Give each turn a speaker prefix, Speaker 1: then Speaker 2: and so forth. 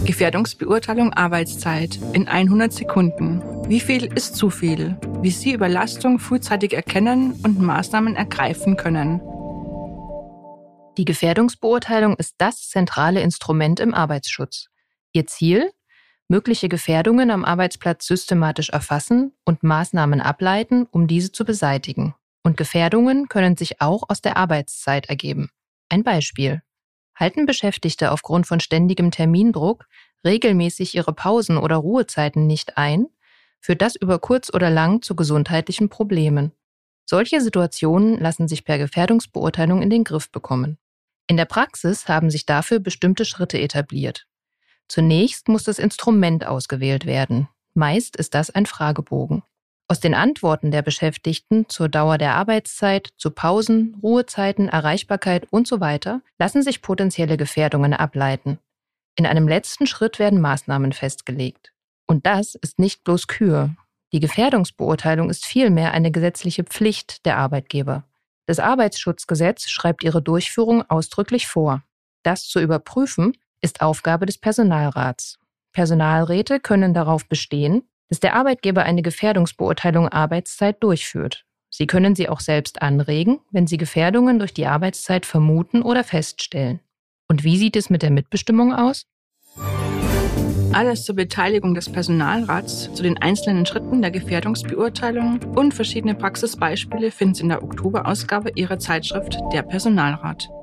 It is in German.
Speaker 1: Gefährdungsbeurteilung Arbeitszeit in 100 Sekunden. Wie viel ist zu viel? Wie Sie Überlastung frühzeitig erkennen und Maßnahmen ergreifen können.
Speaker 2: Die Gefährdungsbeurteilung ist das zentrale Instrument im Arbeitsschutz. Ihr Ziel? Mögliche Gefährdungen am Arbeitsplatz systematisch erfassen und Maßnahmen ableiten, um diese zu beseitigen. Und Gefährdungen können sich auch aus der Arbeitszeit ergeben. Ein Beispiel: Halten Beschäftigte aufgrund von ständigem Termindruck regelmäßig ihre Pausen oder Ruhezeiten nicht ein, führt das über kurz oder lang zu gesundheitlichen Problemen. Solche Situationen lassen sich per Gefährdungsbeurteilung in den Griff bekommen. In der Praxis haben sich dafür bestimmte Schritte etabliert. Zunächst muss das Instrument ausgewählt werden. Meist ist das ein Fragebogen. Aus den Antworten der Beschäftigten zur Dauer der Arbeitszeit, zu Pausen, Ruhezeiten, Erreichbarkeit usw. lassen sich potenzielle Gefährdungen ableiten. In einem letzten Schritt werden Maßnahmen festgelegt. Und das ist nicht bloß Kür. Die Gefährdungsbeurteilung ist vielmehr eine gesetzliche Pflicht der Arbeitgeber. Das Arbeitsschutzgesetz schreibt ihre Durchführung ausdrücklich vor. Das zu überprüfen ist Aufgabe des Personalrats. Personalräte können darauf bestehen, dass der Arbeitgeber eine Gefährdungsbeurteilung Arbeitszeit durchführt. Sie können sie auch selbst anregen, wenn sie Gefährdungen durch die Arbeitszeit vermuten oder feststellen. Und wie sieht es mit der Mitbestimmung aus?
Speaker 1: Alles zur Beteiligung des Personalrats, zu den einzelnen Schritten der Gefährdungsbeurteilung und verschiedene Praxisbeispiele finden Sie in der Oktoberausgabe Ihrer Zeitschrift Der Personalrat.